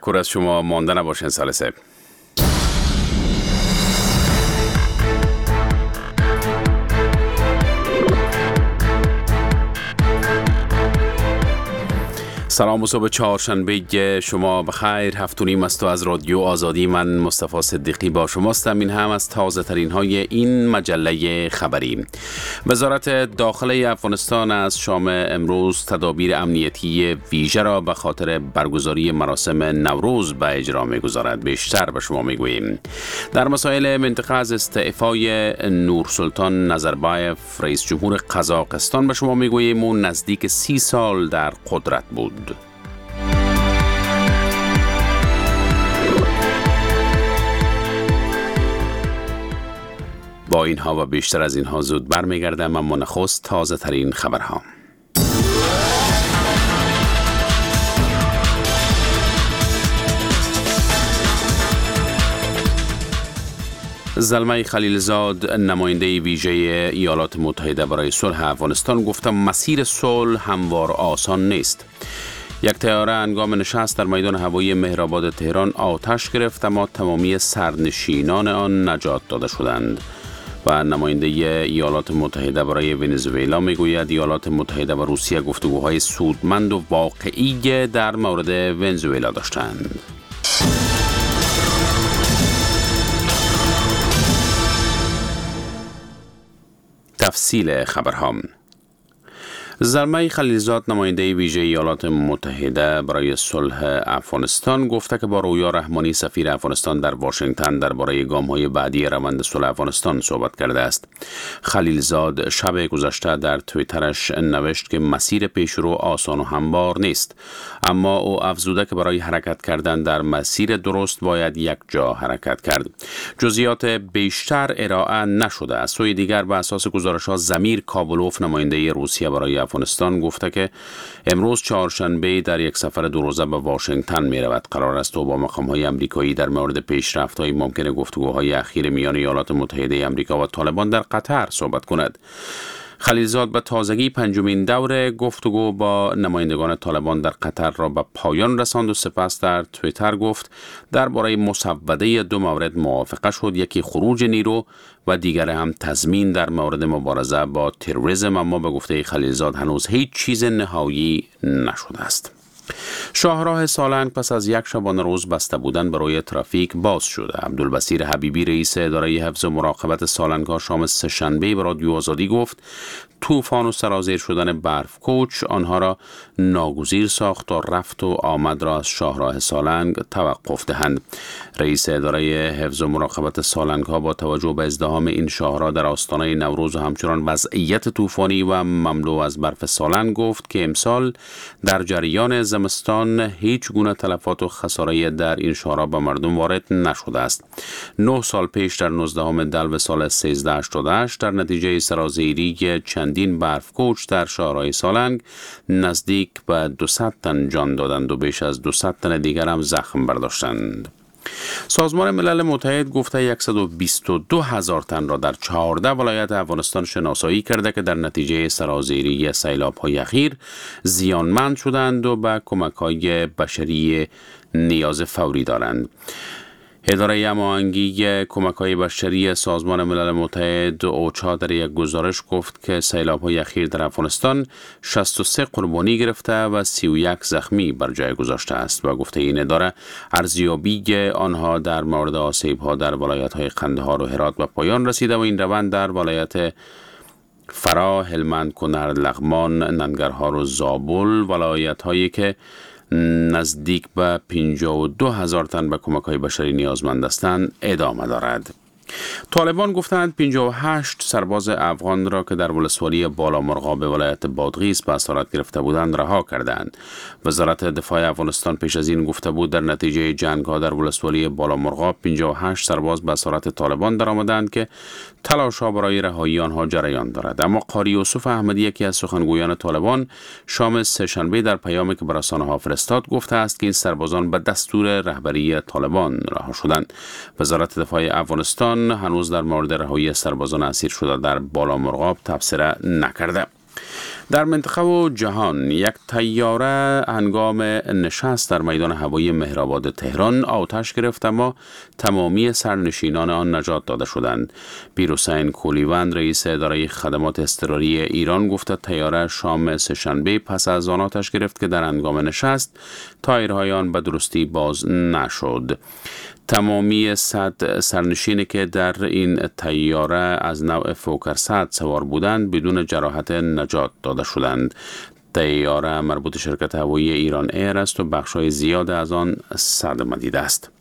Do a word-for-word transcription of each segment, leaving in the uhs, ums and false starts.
کور از شما مانده نباشین سالسه. سلام و صبح چهارشنبه شما بخیر. هفت و نیم است و از رادیو آزادی من مصطفی صدیقی با شماستم. این هم از تازه ترین های این مجله خبری. وزارت داخله افغانستان از شام امروز تدابیر امنیتی ویژه را به خاطر برگزاری مراسم نوروز به اجرا می‌گذارد. بیشتر به شما میگوییم. در مسائل منطقه از استعفای نورسلطان نظربایف رئیس جمهور قزاقستان به شما میگوییم و نزدیک سی سال در قدرت بود. با اینها و بیشتر از اینها زود برمیگردم، اما نخست تازه ترین خبرها. زلمه خلیلزاد نماینده ویژه ایالات متحده برای صلح افغانستان گفت مسیر صلح هموار آسان نیست. یک طیاره هنگام نشست در میدان هوایی مهرآباد تهران آتش گرفت اما تمامی سرنشینان آن نجات داده شدند. و نماینده ایالات متحده برای ونزوئلا میگوید ایالات متحده و روسیه گفتگوهای سودمند و واقعی در مورد ونزوئلا داشتند. تفصیل خبرها. زلمه خلیلزاد نماینده ویژه ایالات متحده برای صلح افغانستان گفته که با رویا رحمانی سفیر افغانستان در واشنگتن درباره گام‌های بعدی روند صلح افغانستان صحبت کرده است. خلیلزاد شب گذشته در توییترش نوشت که مسیر پیشرو آسان و هموار نیست، اما او افزوده که برای حرکت کردن در مسیر درست باید یک جا حرکت کرد. جزئیات بیشتر ارائه نشده. از سوی دیگر به اساس گزارش‌ها زمیر کابلوف نماینده روسیه برای افغانستان گفته که امروز چهارشنبه در یک سفر دو روزه به واشنگتن می رود. قرار است او با مقام‌های آمریکایی در مورد پیشرفت‌های ممکن گفتگوهای اخیر میان ایالات متحده آمریکا و طالبان در قطر صحبت کند. خلیلزاد به تازگی پنجمین دور گفتگو با نمایندگان طالبان در قطر را به پایان رساند و سپس در توییتر گفت درباره مسوده دو مورد موافقه شد، یکی خروج نیرو و دیگر هم تضمین در مورد مبارزه با تروریسم، اما به گفته خلیلزاد هنوز هیچ چیز نهایی نشده است. شاهراه سالنگ پس از یک شبانه روز بسته بودن برای ترافیک باز شده. عبدالبصیر حبیبی رئیس اداره حفظ و مراقبت سالنگ‌ها شام سه‌شنبه به رادیو آزادی گفت طوفان و سرازیر شدن برف کوچ آنها را ناگزیر ساخت و رفت و آمد را از شاهراه سالنگ توقف دهند. رئیس اداره حفظ و مراقبت سالنگ‌ها با توجه به ازدحام این شاهراه در آستانه نوروز و همچنان وضعیت طوفانی و مملو از برف سالنگ گفت که امسال در جریان زمستان هیچ گونه تلفات و خساره در این شاهراه به مردم وارد نشده است. نه سال پیش در نوزدهم دلو سال سیزده هشتاد و هشت در نتیجه سرازیری چندین برف کوچ در شاهراه سالنگ نزدیک به دویست تن جان دادند و بیش از دویست تن دیگر هم زخم برداشتند. سازمان ملل متحد گفته صد و بیست و دو هزار تن را در چهارده ولایت افغانستان شناسایی کرده که در نتیجه سرازیری سیلاب‌های اخیر زیانمند شدند و به کمک‌های بشری نیاز فوری دارند. اداره هماهنگی کمک‌های بشری سازمان ملل متحد اوچا در یک گزارش گفت که سیلاب‌های اخیر در افغانستان شصت و سه قربانی گرفته و سی و یک زخمی بر جای گذاشته است و گفته این اداره ارزیابی آنها در مورد آسیب‌ها در ولایت‌های قندهار و هرات به پایان رسیده و این روند در ولایت فرا، هلمند، کنر، لغمان، ننگرهار و زابل ولایت‌هایی که نزدیک به پنجاه و دو هزار تن به کمک‌های بشری نیازمند هستند ادامه دارد. طالبان گفتند پنجاه و هشت سرباز افغان را که در ولسوالی بالامرغاب به ولایت بادغیس به اسارت گرفته بودند رها کردند. وزارت دفاع افغانستان پیش از این گفته بود در نتیجه جنگ‌ها در ولسوالی بالامرغاب پنجاه و هشت سرباز به اسارت طالبان درآمدند که تلاش‌ها برای رهایی آنها جریان دارد. اما قاری یوسف احمدی یکی از سخنگویان طالبان شام سه‌شنبه در پیامی که به رسانه‌ها فرستاد گفته است که این سربازان به دستور رهبری طالبان رها شدند. وزارت دفاع افغانستان هنوز در مورد رهایی سربازان اسیر شده در بالامرغاب تبصره نکرده. در منطقه و جهان یک طیاره هنگام نشست در میدان هوایی مهرآباد تهران آتش گرفت اما تمامی سرنشینان آن نجات داده شدند. پیرحسین کولیوند رئیس اداره خدمات اضطراری ایران گفت طیاره شام سه‌شنبه پس از آن آتش گرفت که در هنگام نشست تایرهای آن به درستی باز نشد. تمامی صد سرنشینی که در این طیاره از نوع فوکر صد سوار بودند بدون جراحت نجات داده شدند. طیاره مربوط شرکت هوایی ایران ایر است و بخش‌های زیاد از آن صدمه دیده است.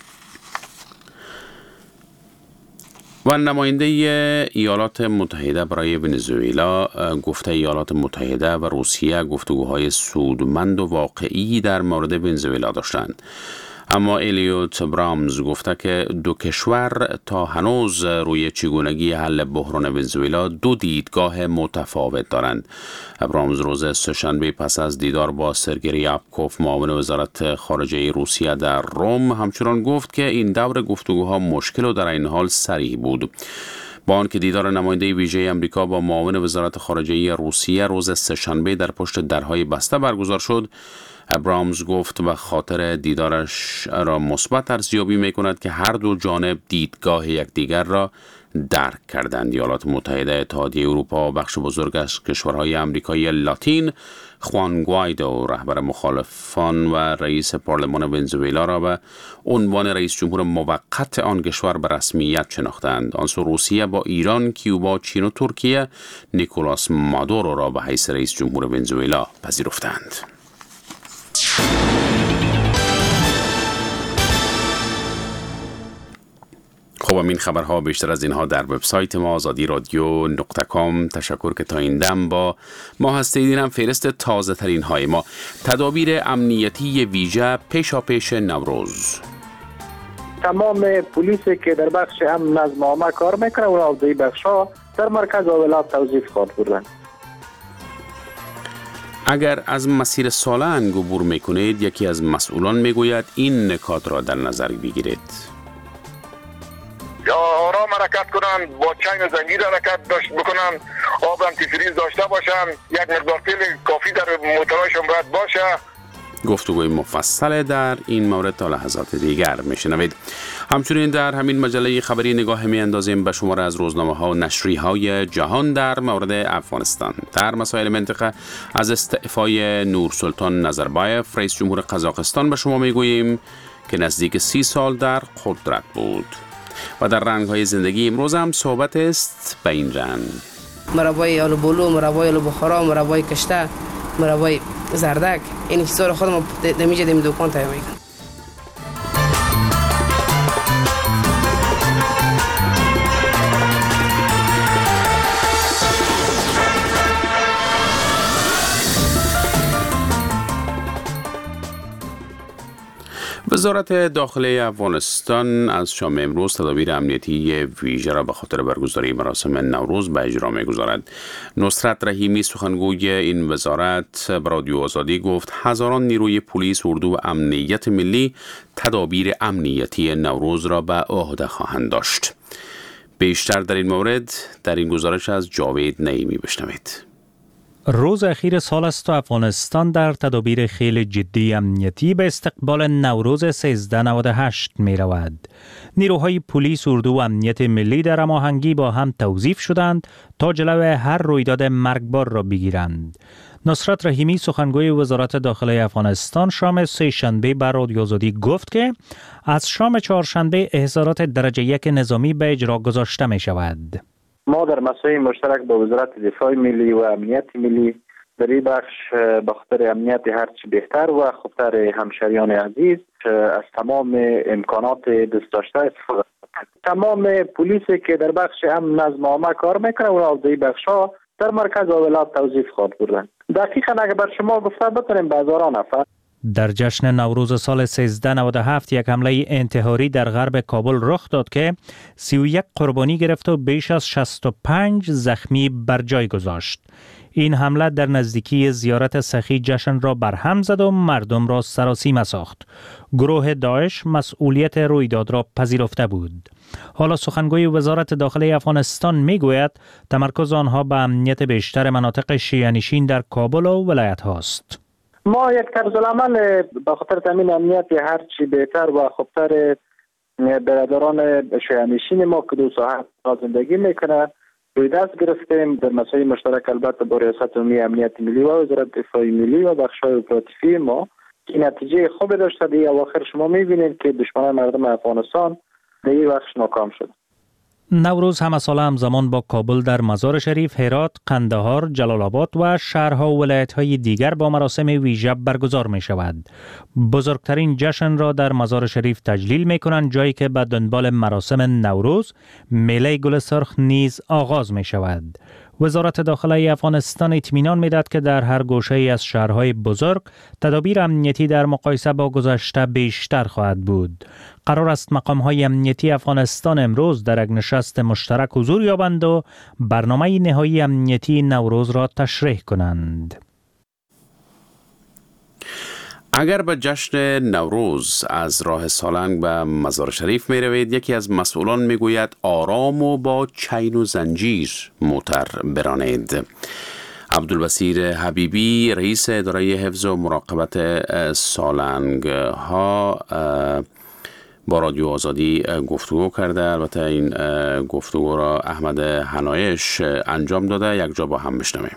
و نماینده ایالات متحده برای ونزوئلا گفته ایالات متحده و روسیه گفتگوهای سودمند و واقعی در مورد ونزوئلا داشتند. اما الیوت برامز گفته که دو کشور تا هنوز روی چگونگی حل بحران ونزوئلا دو دیدگاه متفاوت دارند. برامز روز سه‌شنبه پس از دیدار با سرگئی ریابکوف معاون وزارت خارجه روسیه در روم همچنان گفت که این دور گفتگوها مشکل و در این حال صریح بود. با آنکه دیدار نماینده ویژه امریکا با معاون وزارت خارجه روسیه روز سه‌شنبه در پشت درهای بسته برگزار شد، ابرامز گفت و خاطر دیدارش را مثبت ارزیابی می کند که هر دو جانب دیدگاه یکدیگر را درک کردند. ایالات متحده، اتحادیه اروپا و بخش بزرگ از کشورهای آمریکای لاتین خوان گوایدو رهبر مخالفان و رئیس پارلمان ونزوئلا را به عنوان رئیس جمهور موقت آن کشور به رسمیت شناختند. آن سو روسیه با ایران، کیوبا، چین و ترکیه نیکولاس مادورو را به حیث رئیس جمهور ونزوئلا پذیرفتند. خب همین خبرها بیشتر از اینها در وبسایت ما آزادی رادیو نقطه کام. تشکر که تا این دم با ما هستید. این هم فهرست تازه ترین های ما. تدابیر امنیتی ویژه پیشا پیش نوروز. تمام پلیسی که در بخش امن نظم عامه کار میکنه و از این بخشا در مرکز ولایت توظیف خواهد بودند. اگر از مسیر سالنگ عبور میکنید یکی از مسئولان میگوید این نکات را در نظر بگیرید. یا آرام حرکت کنن، با چنگ و زنجیر حرکت داشت بکنن، آب آنتیفریز داشته باشن، یک مقدار تیل کافی در موتورشون باید باشه. گفتگوی مفصل در این مورد تا لحظات دیگر میشنوید. همچنین در همین مجله خبری نگاه میاندازیم به شماره از روزنامه ها و نشریه های جهان در مورد افغانستان. در مسائل منطقه از استعفای نورسلطان نظربایف رئیس جمهور قزاقستان به شما میگوییم که نزدیک سی سال در قدرت بود. و در رنگ های زندگی امروز هم صحبت است به این رنگ: مربای آلو بولو، مربای آلو بخارا، مربای کشته، مربای زردک. این چیزا رو خودم دمیجه دمی دکان تایم میکنم. وزارت داخلی افغانستان از شام امروز تدابیر امنیتی ویژه را به خاطر برگزاری مراسم نوروز به اجرا می‌گذارد. نصرت رحیمی سخنگوی این وزارت به رادیو آزادی گفت هزاران نیروی پلیس، اردو و امنیت ملی تدابیر امنیتی نوروز را به عهده خواهند داشت. بیشتر در این مورد در این گزارش از جاوید نعیمی بشنوید. روز اخیر سال است و افغانستان در تدابیر خیلی جدی امنیتی به استقبال نوروز سیزده نود و هشت می رود. نیروهای پلیس، اردو و امنیت ملی در هماهنگی با هم توظیف شدند تا جلوی هر رویداد مرگبار را بگیرند. نصرت رحیمی سخنگوی وزارت داخلی افغانستان شام سه شنبه بر رادیو آزادی گفت که از شام چهارشنبه احضارات درجه یک نظامی به اجرا گذاشته می شود. ما در مسائل مشترک با وزارت دفاع ملی و امنیت ملی در این بخش به خاطر امنیت هرچی بهتر و خاطر همشریان عزیز از تمام امکانات دست داشته استفاده کنیم. تمام پلیسی که در بخش امن نظم عامه کار میکنه و از این بخشا در مرکز ولایت توظیف خواهد بودند. دقیقاً اگر بر شما گفته بتونیم به هزاران نفر در جشن نوروز سال سیزده نود و هفت یک حمله انتحاری در غرب کابل رخ داد که سی و یک قربانی گرفت و بیش از شصت و پنج زخمی بر جای گذاشت. این حمله در نزدیکی زیارت سخی جشن را برهم زد و مردم را سراسیمه ساخت. گروه داعش مسئولیت رویداد را پذیرفته بود. حالا سخنگوی وزارت داخلی افغانستان میگوید تمرکز آنها به امنیت بیشتر مناطق شیعه‌نشین در کابل و ولایت هاست. ما یک طرز العمل به خاطر تامین امنیت هر چی بهتر و خوبتر برادران شیعه‌نشین ما که دو ساحت زندگی میکنه روی دست گرفتیم. در مسائل مشترک البته با ریاست عمومی امنیت ملی و وزارت دفاع ملی و بخش‌های اپراتیوی ما این نتیجه خوب داشته. دیگه اواخر شما میبینید که دشمنان مردم افغانستان در این بخش ناکام شد. نوروز همه ساله همزمان با کابل در مزار شریف، هرات، قندهار، جلال آباد و شهرها و ولایت‌های دیگر با مراسم ویژه برگزار می شود. بزرگترین جشن را در مزار شریف تجلیل می کنند، جایی که به دنبال مراسم نوروز میله گل سرخ نیز آغاز می شود. وزارت داخلی افغانستان اطمینان می‌دهد که در هر گوشه‌ای از شهرهای بزرگ تدابیر امنیتی در مقایسه با گذشته بیشتر خواهد بود. قرار است مقام‌های امنیتی افغانستان امروز در یک نشست مشترک حضور یابند و برنامه نهایی امنیتی نوروز را تشریح کنند. اگر به جشن نوروز از راه سالنگ به مزار شریف می روید، یکی از مسئولان می گوید آرام و با چین و زنجیر موتر برانید. عبدالبصیر حبیبی رئیس اداره حفظ و مراقبت سالنگ ها با رادیو آزادی گفتگو کرده. البته این گفتگو را احمد حنایش انجام داده. یک جا با هم بشنویم.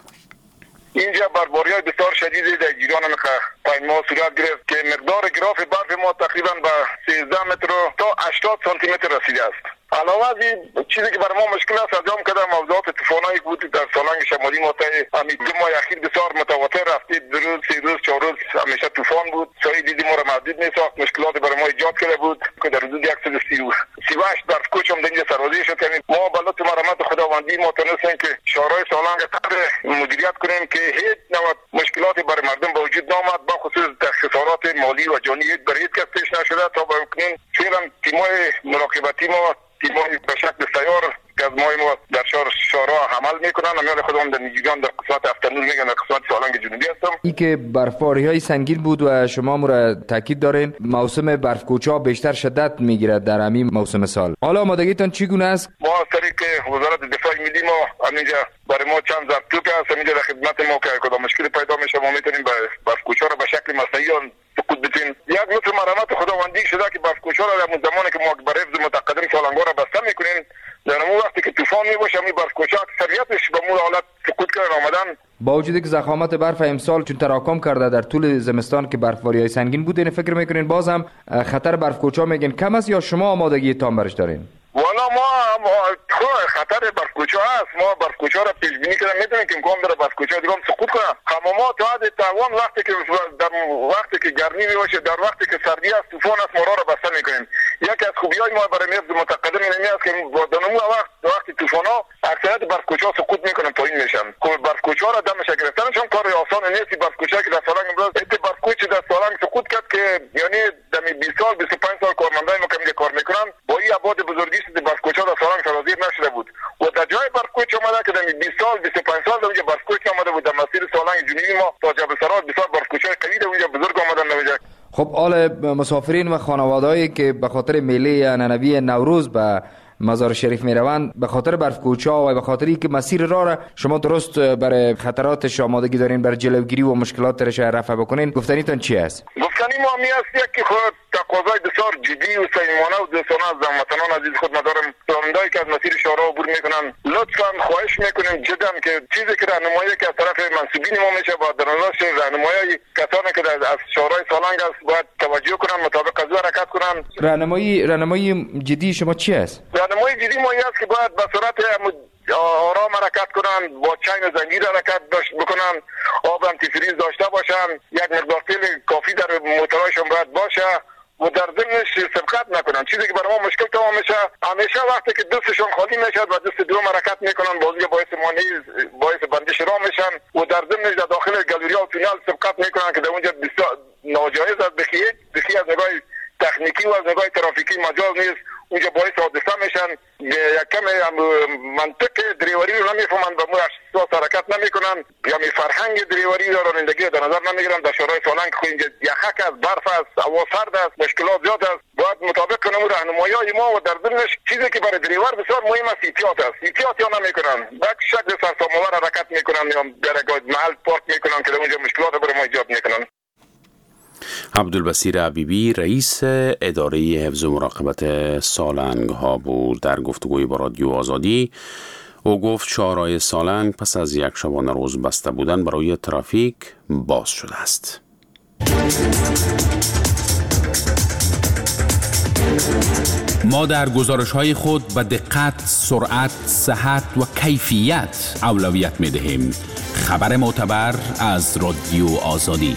اینجا برفباری‌های بسیار شدیدی در جریان ما صورت گرفت که مقدار گراف برف ما تقریبا به سیزده متر تا هشتاد سانتی متر رسیده است. علاوه از این چیزی که برای ما مشکل است انجام کردن موضوعات طوفانایی بود در سالنگ شمالی ما تا همین دو ماه اخیر بسیار متواتر رفتید. دو روز سه روز چهار روز همیشه طوفان بود. سایه دیدی ما را محدود می‌ساخت، مشکلات برای ما ایجاد کرده بود که در حدود صد و سی و هشت برف کوچ هم در اینجا سرازی شد. یعنی ما به لطف مرحمت خداوندی ما تونستیم که شهرهای سالنگ قدر مدیریت کنیم که هیچ نوع مشکلاتی برای مردم به وجود نآمد، با خصوص خسارات مالی و جانی برای هیچ کس پیش نشده. تا به کنون فعلا تیم‌های مراقبتی ما تیم‌های به شکل سیار که از ماه ما در شهر شهرها عمل میکنن. امیال خودم در نیجیگان در قسمت افتنور میگن در قسمت سالنگ جنوبی هستم. ای که برفباری های سنگین بود و شما را تاکید دارین موسم برفکوچا بیشتر شدت میگیرد در همین موسم سال. حالا آمادگیتان چگونه است؟ ما از طریق وزارت دفاع ملی ما همینجا برای ما چند ضرب توپ هست همینجا در خدمت ما که کدام مشکلی پیدا میشه ما میتونیم برفکوچا را به شکل مصنوعی سقوط بدیم. یک لطف مرحمت خداوندی شده که برفکوچا را در زمانی که ما برای حفظ متقدم سالنگا را بسته میکنیم، در اون وقتی که طوفان میباشه می برفکوچا اکثریتش به مول حالت سقوط کردن آمدن. با وجودی که ضخامت برف امسال چون تراکم کرده در طول زمستان که برفباری‌های سنگین بوده، فکر میکنین باز هم خطر برفکوچا میگن کم است یا شما آمادگی تام برش دارین؟ والا ما خطر برفکوچا هست. ما برفکوچا را پیش بینی کردیم، میدونیم که امکان داره برفکوچا دیگه هم سقوط کنه. حمامات تا حد توان وقتی که در وقتی که گرمی میباشه، در وقتی که سردی است، طوفان است، ما را بسته میکنیم. یکی از خوبی‌های ما برای حفظ متقدم اینه است که با دنمو وقت وقتی طوفانا اکثریت برفکوچا سقوط میکنن، پایین میشن. که برفکوچا را دمش گرفتنشون کار آسان نیست. برفکوچا که در سالنگ امروز ات برفکوچ در سالنگ سقوط کرد که یعنی در بیست سال بیست و پنج سال کارمندای ما که کار میکنن با این آباد بزرگی برفکوچا در سالنگ سرازیر نشده بود و در جای برفکوچ اومده که در بیست سال بیست و پنج سال در اونجا برفکوچ اومده بود. در مسیر سالنگ جنوبی ما تا جبل سرات بسیار برفکوچا قوی در اونجا بزرگ اومدن اونجا. خب حال مسافرین و خانواده‌ای که به خاطر میله ننوی نوروز به مزار شریف میروند به خاطر برفکوچا و به خاطر اینکه مسیر راه را شما درست برای خطراتش آمادگی دارین برای جلوگیری و مشکلاتش رفع بکنین، گفتنیتان چی است؟ گفتنی ما می است که خود تقاضای بسیار جدی و صمیمانه و دوستانه از هموطنان عزیز خود مدارم راننده‌ای که از مسیر شهرها عبور میکنن لطفاً خواهش میکنیم جدا که چیزی که راهنمایی که از طرف منصوبین ما میشه با درناش راهنمایی کسانی که از شهرهای سالنگ است باید توجه کنن، مطابق از حرکت کنن. راهنمایی راهنمایی جدی شما چی است؟ راهنمایی جدی ما است که باید به صورت آرام حرکت کنن، با چین و زنجیر حرکت بکنن، آب آنتی فریز داشته باشن، یک مقدار تیل کافی در موتورهایشون باید باشه و در ضمنش سبقت نکنن. چیزی که برای ما مشکل تمام میشه همیشه وقتی که دستشون خالی میشد و دست دوم حرکت میکنن بازی باعث مانعی باعث بندش را میشن و در ضمنش در داخل گالری و تونل سبقت میکنن که در اونجا بسیار ناجایز است. بخیه بخیه از نگاه تکنیکی و از نگاه ترافیکی مجاز نیست، اونجا باعث حادثه میشن. یک کم منطق دریوری رو نمیفهمن و مو حرکت نمیکنن، یا می فرهنگ دریوری را رانندگی در نظر نمیگیرن. در شهرهای سالنگ خو اینجا یخک است، برف است، هوا سرد است، مشکلات زیاد است. باید مطابق کنم راهنمایی‌های ما و در ضمنش چیزی که برای دریور بسیار مهم است احتیاط است. احتیاط یا نمیکنن، یک شکل سرسام‌آور حرکت میکنن یا در محل پارک میکنن که در اونجا مشکلات برای ما ایجاد میکنن. عبدالبصیر عبیبی رئیس اداره حفظ و مراقبت سالنگ ها بود در گفتگوی با رادیو آزادی. او گفت شاهراه سالنگ پس از یک شبانه روز بسته بودن برای ترافیک باز شده است. ما در گزارش‌های خود به دقت، سرعت، صحت و کیفیت اولویت می‌دهیم. خبر معتبر از رادیو آزادی.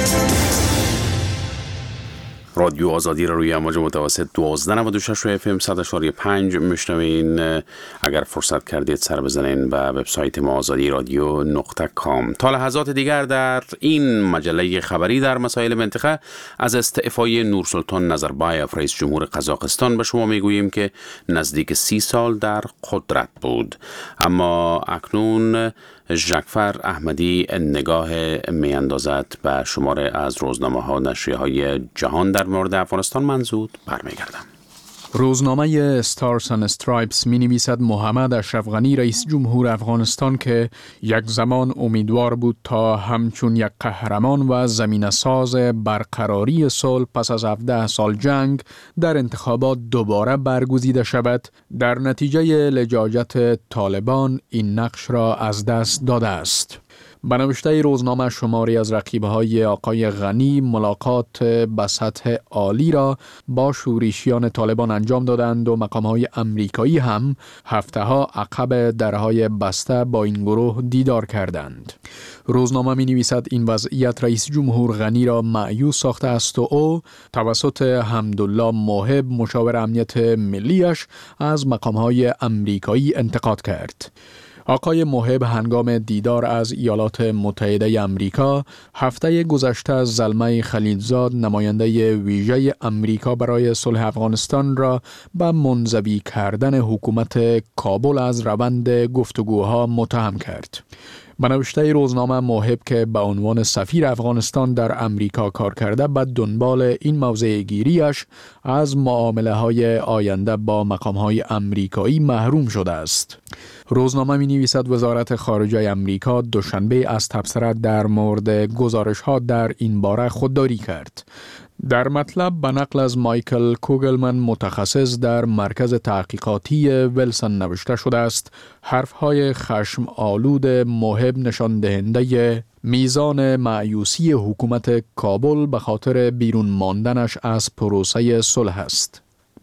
رادیو آزادی را روی امواج متوسط دوازده نود و شش و اف ام صد و چهار و پنج میشنوین. اگر فرصت کردید سر بزنین به وبسایت ما آزادی رادیو نقطه کام. تا لحظات دیگر در این مجله خبری در مسائل منطقه از استعفای نورسلطان نظربایف رئیس جمهور قزاقستان به شما میگوییم که نزدیک سی سال در قدرت بود، اما اکنون ژکفر احمدی نگاه میاندازد به شماره از روزنامه ها نشریه های جهان در مورد افغانستان. منزود برمیگردم. روزنامه استارز اند استرایپس می نویسد محمد اشرف غنی رئیس جمهور افغانستان که یک زمان امیدوار بود تا همچون یک قهرمان و زمینه ساز برقراری صلح پس از هفده سال جنگ در انتخابات دوباره برگزیده شود، در نتیجه لجاجت طالبان این نقش را از دست داده است. به نوشته روزنامه شماری از رقیب‌های آقای غنی ملاقات به سطح عالی را با شورشیان طالبان انجام دادند و مقام‌های امریکایی هم هفته‌ها عقب درهای بسته با این گروه دیدار کردند. روزنامه می‌نویسد این وضعیت رئیس جمهور غنی را مایوس ساخته است و او توسط حمدالله موهب مشاور امنیت ملیش از مقام‌های امریکایی انتقاد کرد. آقای موهب هنگام دیدار از ایالات متحده امریکا هفته گذشته زلمه خلیلزاد نماینده ویژه امریکا برای صلح افغانستان را به منزوی کردن حکومت کابل از روند گفتگوها متهم کرد. به نوشته روزنامه موهب که به عنوان سفیر افغانستان در امریکا کار کرده به دنبال این موضع گیریش از معامله های آینده با مقام های امریکایی محروم شده است. روزنامه می نویسد وزارت خارجه امریکا دوشنبه از تبصره در مورد گزارش ها در این باره خودداری کرد. در مطلب به نقل از مایکل کوگلمن متخصص در مرکز تحقیقاتی ویلسون نوشته شده است حرفهای خشم آلود موهب نشان دهنده میزان مایوسی حکومت کابل به خاطر بیرون ماندنش از پروسه صلح است.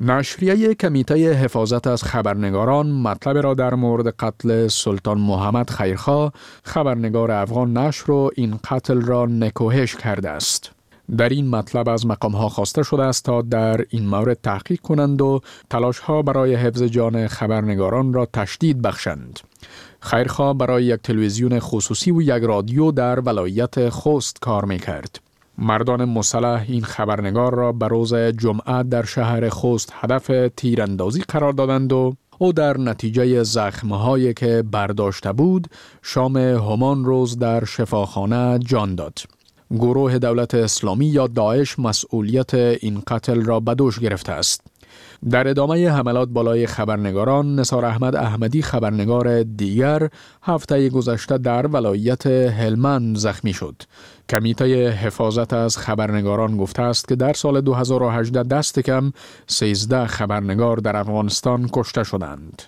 نشریه کمیته حفاظت از خبرنگاران مطلب را در مورد قتل سلطان محمد خیرخواه خبرنگار افغان نشر و این قتل را نکوهش کرده است. در این مطلب از مقام‌ها خواسته شده است تا در این مورد تحقیق کنند و تلاش‌ها برای حفظ جان خبرنگاران را تشدید بخشند. خیرخواه برای یک تلویزیون خصوصی و یک رادیو در ولایت خوست کار می‌کرد. مردان مسلح این خبرنگار را به روز جمعه در شهر خوست هدف تیراندازی قرار دادند و او در نتیجه زخم‌هایی که برداشته بود شام همان روز در شفاخانه جان داد. گروه دولت اسلامی یا داعش مسئولیت این قتل را به دوش گرفته است. در ادامه حملات بالای خبرنگاران، نثار احمد احمدی خبرنگار دیگر هفته گذشته در ولایت هلمند زخمی شد. کمیته حفاظت از خبرنگاران گفته است که در سال دو هزار و هجده دست کم سیزده خبرنگار در افغانستان کشته شدند.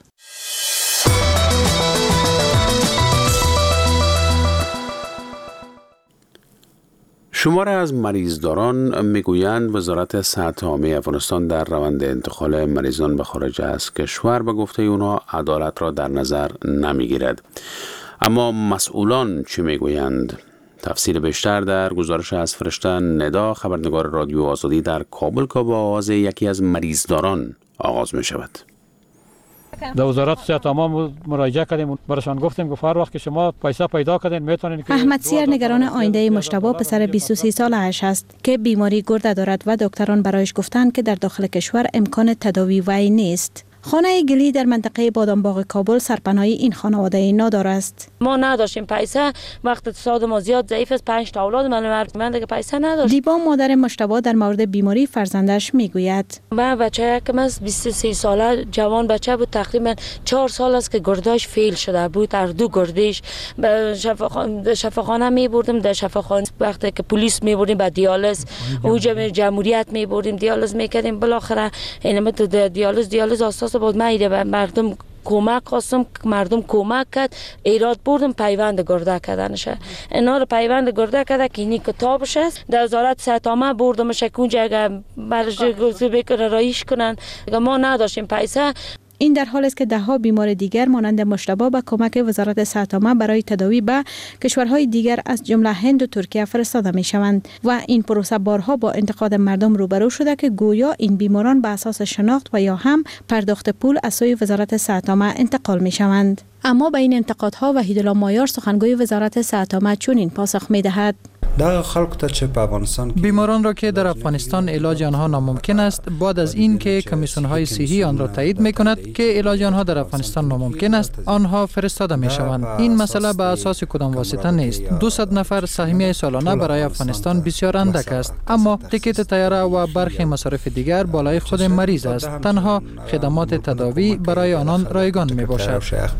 شماره از مریضداران میگویند وزارت صحت عامه افغانستان در روند انتقال مریضان به خارج از کشور به گفته اونها عدالت را در نظر نمیگیرد. اما مسئولان چی میگویند؟ تفصیل بیشتر در گزارش از فرشته ندا، خبرنگار رادیو آزادی در کابل که با آواز یکی از مریضداران آغاز می شود. در وزارت صحت عامه مراجعه کردیم، براشان گفتیم که هر وقت که شما پیسه پیدا کردین میتونین. احمد سیر نگران آینده مجتبی پسر بیست و سه ساله‌اش است که بیماری گرده دارد و دکتران برایش گفتند که در داخل کشور امکان تداوی وی نیست. خانه گلی در منطقه بادامباغ کابل سرپناهی این خانواده نادار است. ما نداشتیم پیسه، وقت اقتصاد ما زیاد ضعیف است، پنج تا اولاد من من دیگه پیسه نداشت. دیبا مادر مجتبی در مورد بیماری فرزندش میگوید: من بچه کم از بیست و سه ساله جوان بچه بود، تقریبا چهار سال است که گرداش فیل شده بود، در دو گردش به شفاخانه شفاخانه می بردیم، در شفاخانه وقتی که پلیس می بردیم به دیالیز حجم جمهوریت می بردیم دیالیز میکردیم، بالاخره اینم تو دیالیز دیالیز اساس بود. من ایده به مردم کمک خواستم، مردم کمک کرد، ایراد بردم پیوند گرده کردنشه. اینا رو پیوند گرده کرده که اینی کتابش است، در وزارت صحت عامه بردمش اونجا اگه برش بکنه رایش کنن. ما نداشتیم پیسه. این در حالی است که دهها بیمار دیگر مانند مجتبی به کمک وزارت صحت عامه برای تداوی به کشورهای دیگر از جمله هند و ترکیه فرستاده می شوند و این پروسه بارها با انتقاد مردم روبرو شده که گویا این بیماران به اساس شناخت و یا هم پرداخت پول از سوی وزارت صحت عامه انتقال می شوند. اما به این انتقادها وحیدالله مایار سخنگوی وزارت صحت عامه چنین پاسخ می دهد: بیماران را که در افغانستان علاج آنها ناممکن است، بعد از این که کمیسیون های صحی آن را تایید می کند که علاج آنها در افغانستان ناممکن است، آنها فرستاده می شوند. این مسئله به اساس کدام واسطه نیست. دویست نفر سهمیه سالانه برای افغانستان بسیار اندک است، اما تیکت طیاره و برخی مصارف دیگر بالای خود مریض است. تنها خدمات تداوی برای آنان رایگان می باشد.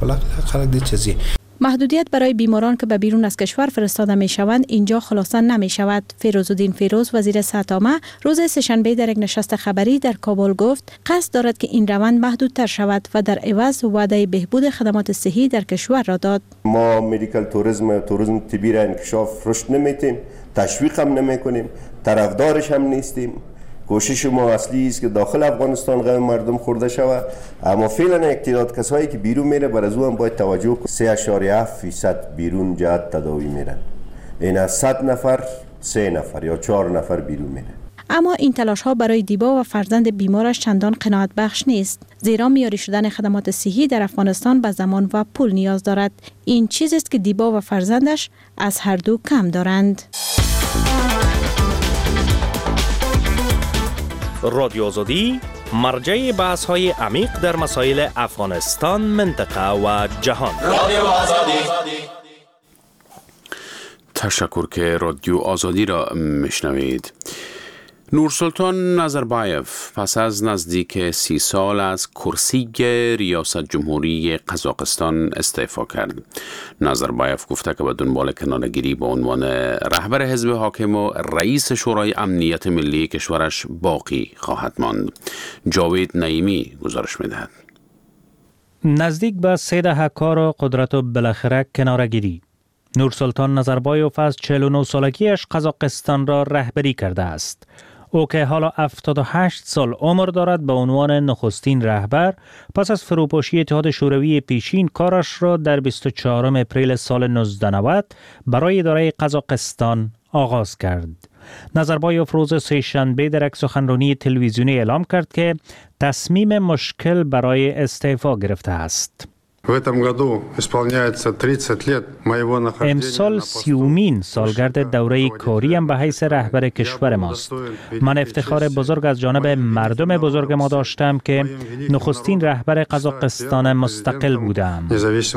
محدودیت برای بیماران که به بیرون از کشور فرستاده می شوند اینجا خلاصه نمی شود. فیروزالدین فیروز وزیر صحت عامه روز سه‌شنبه در یک نشست خبری در کابل گفت قصد دارد که این روند محدودتر شود و در عوض وعده بهبود خدمات صحی در کشور را داد. ما مدیکال توریسم توریسم طبی را انکشاف رشد نمیتیم، تشویق هم نمیکنیم، طرفدارش هم نیستیم. کوشش ما اصلی است که داخل افغانستان غم مردم خورده شود، اما فعلا اقتداد کسایی که بیرون میره بر از او هم باید توجه کنیم. سه اشاریه هفت فیصد بیرون جهت تداوی میرن، این از صد نفر سه نفر یا چهار نفر بیرون میره. اما این تلاش ها برای دیبا و فرزند بیمارش چندان قناعت بخش نیست، زیرا معیاری شدن خدمات صحی در افغانستان به زمان و پول نیاز دارد. این چیزی است که دیبا و فرزندش از هر دو کم دارند. رادیو آزادی مرجع بحث های عمیق در مسائل افغانستان، منطقه و جهان. رادیو آزادی. تشکر که رادیو آزادی را میشنوید. نورسلطان نظربایف پس از نزدیک سی سال از کرسی ریاست جمهوری قزاقستان استعفا کرد. نظربایف گفته که به دنبال کناره‌گیری به عنوان رهبر حزب حاکم و رئیس شورای امنیت ملی کشورش باقی خواهد ماند. جاوید نعیمی گزارش می‌دهد. نزدیک به سه دهه کار قدرت و بالاخره کناره‌گیری. نورسلطان نظربایف از چهل و نه سالگیش قزاقستان را رهبری کرده است. او که حالا هفتاد و هشت سال عمر دارد به عنوان نخستین رهبر پس از فروپاشی اتحاد شوروی پیشین کارش را در بیست و چهارم اپریل سال نوزده نود برای اداره قزاقستان آغاز کرد. نظربایف روز سه‌شنبه در یک سخنرانی تلویزیونی اعلام کرد که تصمیم مشکل برای استعفا گرفته است. امسال سیومین سالگرد دوره کاریم به حیث رهبر کشور ماست. من افتخار بزرگ از جانب مردم بزرگ ما داشتم که نخستین رهبر قزاقستان مستقل بودم.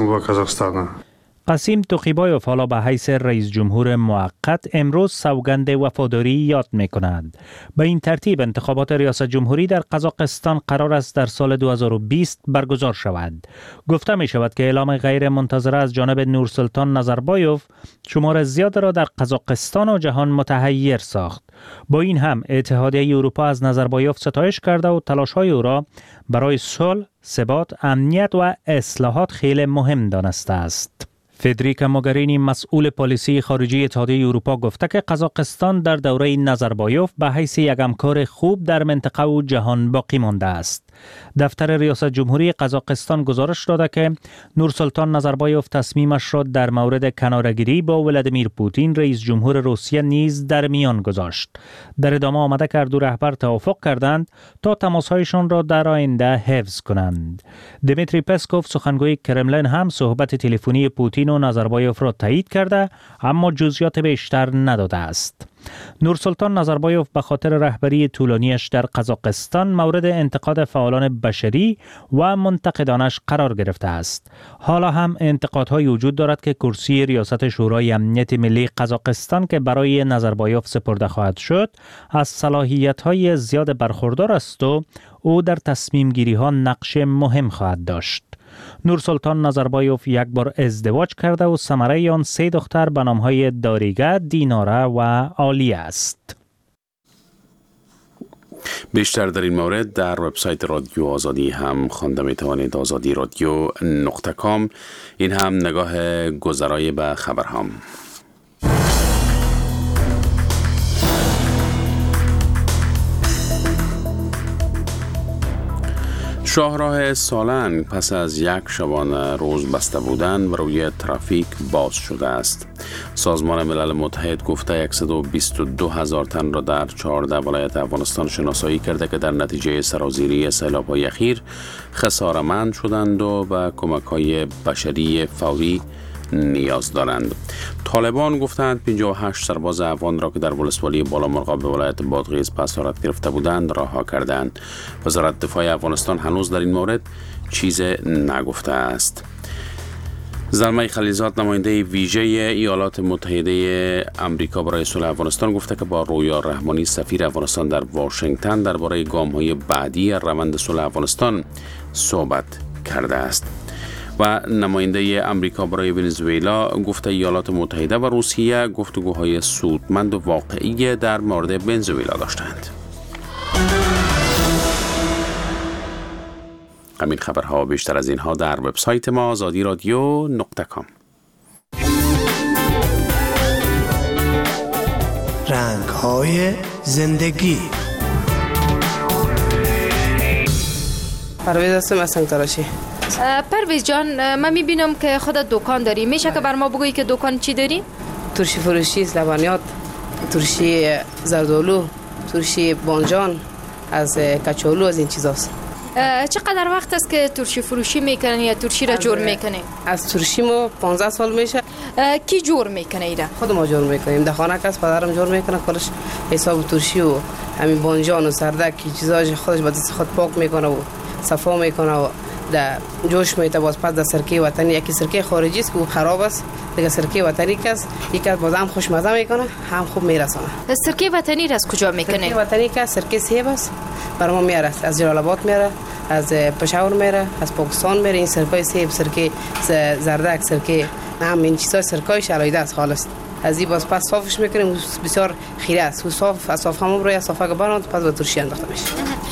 قاسم توخیبایف حالا به حیث رئیس جمهور موقت امروز سوگند وفاداری یاد می کند. به این ترتیب انتخابات ریاست جمهوری در قزاقستان قرار است در سال دو هزار و بیست برگزار شود. گفته می شود که اعلام غیر منتظره از جانب نورسلطان نظربایف شمار زیاد را در قزاقستان و جهان متحیر ساخت. با این هم اتحادیه اروپا از نظربایف ستایش کرده و تلاش‌های او را برای صلح، ثبات، امنیت و اصلاحات خیلی مهم دانسته است. فدریکا موگرینی مسئول پالیسی خارجی اتحادیه اروپا گفته که قزاقستان در دوره نظربایف به حیث یک همکار خوب در منطقه و جهان باقی مانده است. دفتر ریاست جمهوری قزاقستان گزارش داده که نورسلطان نظربایوف تصمیمش را در مورد کناره‌گیری با ولادیمیر پوتین رئیس جمهور روسیه نیز در میان گذاشت. در ادامه آمده که دو رهبر توافق کردند تا تماسهایشان را در آینده حفظ کنند. دمیتری پسکوف سخنگوی کرملین هم صحبت تلفنی پوتین و نظربایوف را تایید کرده اما جزئیات بیشتر نداده است. نورسلطان نظربایوف به خاطر رهبری طولانیش در قزاقستان مورد انتقاد فعالان بشری و منتقدانش قرار گرفته است. حالا هم انتقادهای وجود دارد که کرسی ریاست شورای امنیت ملی قزاقستان که برای نظربایوف سپرده خواهد شد از صلاحیت‌های زیاد برخوردار است و او در تصمیم گیری ها نقش مهم خواهد داشت. نورسلطان نظربایوف یک بار ازدواج کرده و ثمره آن سه دختر به نامهای داریگه، دیناره و عالیه است. بیشتر در این مورد در وبسایت رادیو آزادی هم خوانده می توانید. آزادی رادیو نقطه کام. این هم نگاه گذرای به خبرهام. شاهراه سالنگ پس از یک شبانه روز بسته بودن و روی ترافیک باز شده است. سازمان ملل متحد گفته صد و بیست و دو هزار تن را در چهارده ولایت افغانستان شناسایی کرده که در نتیجه سرازیری سیلاب‌های اخیر خساره‌مند شدند و به کمک‌های بشری فوری نیاز دارند. طالبان گفتند پنجاه و هشت سرباز افغان را که در ولسوالی بالامرغاب به ولایت بادغیس به اسارت گرفته بودند رها کردند. وزارت دفاع افغانستان هنوز در این مورد چیز نگفته است. زلمه خلیلزاد نماینده ویژه ایالات متحده آمریکا برای صلح افغانستان گفته که با رویا رحمانی سفیر افغانستان در واشنگتن درباره گام‌های بعدی روند صلح افغانستان صحبت کرده است. و نماینده آمریکا برای ونزوئلا گفته ایالات متحده و روسیه گفتگوهای سودمند و واقعی در مورد ونزوئلا داشتند. همین خبرها بیشتر از اینها در وبسایت ما آزادی رادیو نقطه کام. رنگ‌های زندگی. پرویز هستم از سنگ تراشی. پرویز جان، من میبینم که خودت دکان داری. میشه که بر ما بگویی که دکان چی داری؟ ترشی فروشی، لبنیات، ترشی زردالو، ترشی بانجان، از کچالو، از این چیزاست. چقدر وقت است که ترشی فروشی میکنی یا ترشی را جور میکنی؟ از ترشی ما پانزده سال میشه. کی جور میکنه ایره؟ خود ما جور میکنیم. در خانه کس پدرم جور میکنه، کارش حساب ترشی و همین بانجان و سردک چیزاش خودش با دست خود پاک میکنه و صفا میکنه و در جوش میته. باز پس در سرکه وطنی، یکی سرکه خارجی است که خراب است، دیگه سرکه وطنی کس یکی باز هم خوشمزه میکنه، هم خوب میرسونه. سرکه وطنی را از کجا میکنه؟ سرکه وطنی که سرکه سیب است، برای ما میاره، از جلال آباد میاره، از پشاور میاره، از پاکستان میاره. این سرکه سیب، سرکه زردک، سرکه هم این چیزا سرکه شرایده است خالص. از این باز پس صافش میکنیم، بسیار خیره است و صاف از صاف همون روی صافه برند پس به ترشی انداخته میشه.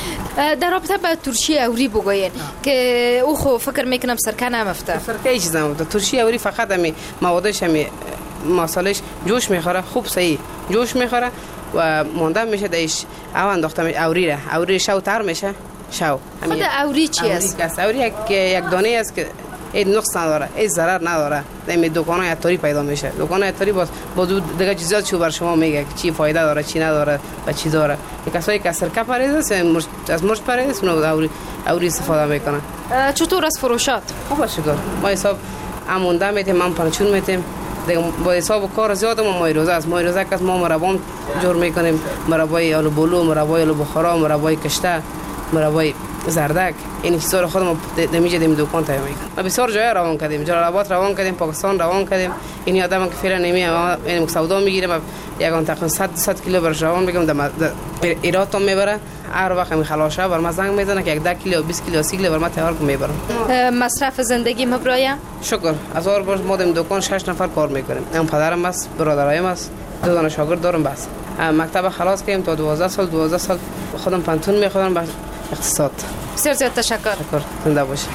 در رابطه با ترشی اوری بگوین که او خو فکر میکنم سرکه نمفته. سرکه هیچ چیز نمفته. ترشی اوری فقط همی موادش همی مصالحش جوش میخوره، خوب صحیح جوش میخوره و مانده میشه دیش. او انداخته میشه اوری را، اوری شو تر میشه. شو خود اوری چی است؟ اوری یک یک دانه است که این نقص نداره، این ضرر نداره. در دکان‌های عطاری پیدا میشه. دکان‌های عطاری باز با دیگه چیزات شو بر شما میگه چی فایده داره، چی نداره و چی داره. کسایی که سرکه پرهیز است، از مرچ پرهیز اون اوری اوری استفاده میکنن. چطور از فروشات؟ خوب شکر. ما حساب امونده میتیم، من پنچون میتیم. دیگه با حساب کار زیاد ما مایروزه است. مایروزه که ما مربا جور میکنیم، مربای آلو بولو، مربای آلو بخارا، مربای کشته، مربای زردک. این چیزا رو خودمون دمیجه دیم دکان تهیه میکنیم. ما بسیار جای روان کردیم، جلال آباد روان کردیم، پاکستان روان کردیم. این آدم که فعلا نمیه این سودا میگیره، یگان تقریبا صد صد کیلو برش روان میگم در ایران تو میبره. هر وقت می خلاصه بر ما زنگ میزنه که یک ده کیلو بیست کیلو سی کیلو بر ما تیار کنم میبرم. مصرف زندگی مبرایا؟ شکر. از هر بار ما دم دکان شش نفر کار میکنیم. هم پدرم است، برادرایم است، دو تا شاگرد دارم. بس مکتب خلاص کردیم تا دوازده سال دوازده سال خودم پنتون میخورم به اقتصاد. بسیار زیاد تشکر. شکر. زنده باشی.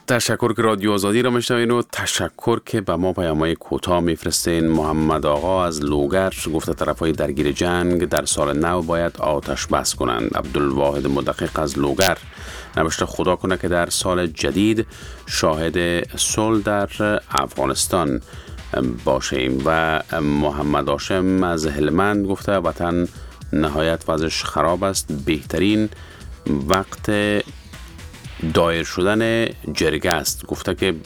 تشکر که رادیو آزادی را میشنوین و تشکر که به ما پیام‌های کوتاه میفرستین. محمد آقا از لوگر گفته طرفای درگیر جنگ در سال نو باید آتش بس کنند. عبدالواحد مدقق از لوگر نوشته خدا کنه که در سال جدید شاهد صلح در افغانستان باشیم. و محمد هاشم از هلمند گفته وطن نهایت وضعش خراب است، بهترین وقت دایر شدن جرگه است. گفته که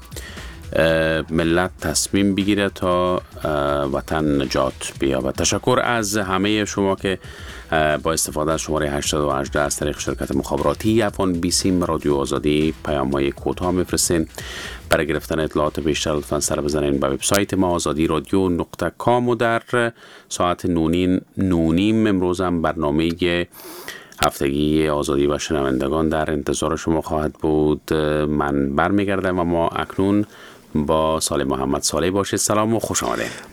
ملت تصمیم بگیره تا وطن نجات بیابد. تشکر از همه شما که با استفاده از شماره هشتصد و هجده از طریق شرکت مخابراتی افغان بیسیم رادیو آزادی پیام‌های کوتاه میفرستین. برای گرفتن اطلاعات بیشتر لطفاً سر بزنین به وبسایت ما آزادی رادیو نقطه کام و در ساعت نونین نونیم امروز هم برنامه هفتگی آزادی و شنوندگان در انتظار شما خواهد بود. من برمیگردم و ما اکنون با سال محمد صالح باشید. سلام و خوش آمدید.